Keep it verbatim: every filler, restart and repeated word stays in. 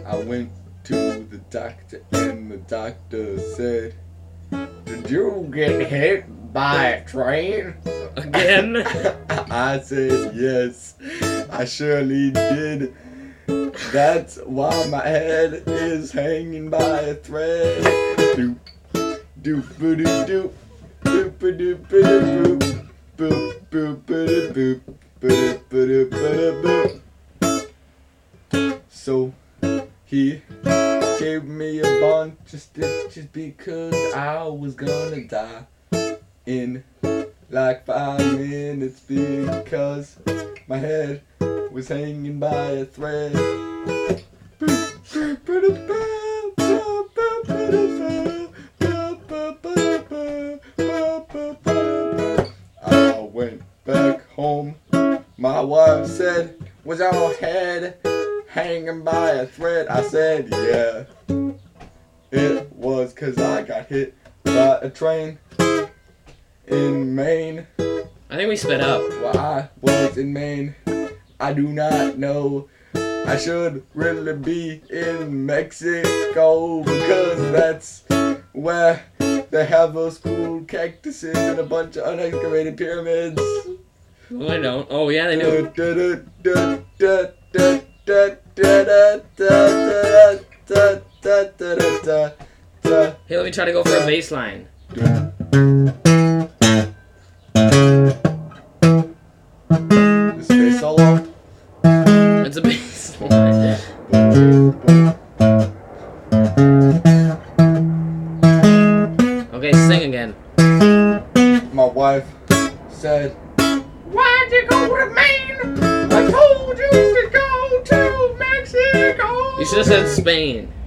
I went to the doctor and the doctor said, "Did you get hit by a train?" Again? I said, "Yes, I surely did. That's why my head is hanging by a thread." Doop, doop, doop, doop, doop, doop, doop, boop, boop, boop, boop, boop, boop, boop. So he gave me a bunch of stitches because I was gonna die in like five minutes because my head was hanging by a thread. I went back home. My wife said, "Was your head hanging by a thread?" I said, "Yeah, it was, 'cause I got hit by a train in Maine." I think we sped up. Well, I was in Maine. I do not know. I should really be in Mexico because that's where they have those cool cactuses and a bunch of unexcavated pyramids. Oh, I don't. Oh, yeah, they do. Hey, let me try to go for a bass line. This bass solo. It's a bass line. Okay, sing again. My wife said, "Why'd you go to Maine? I told you to go to Mexico." You should have said Spain.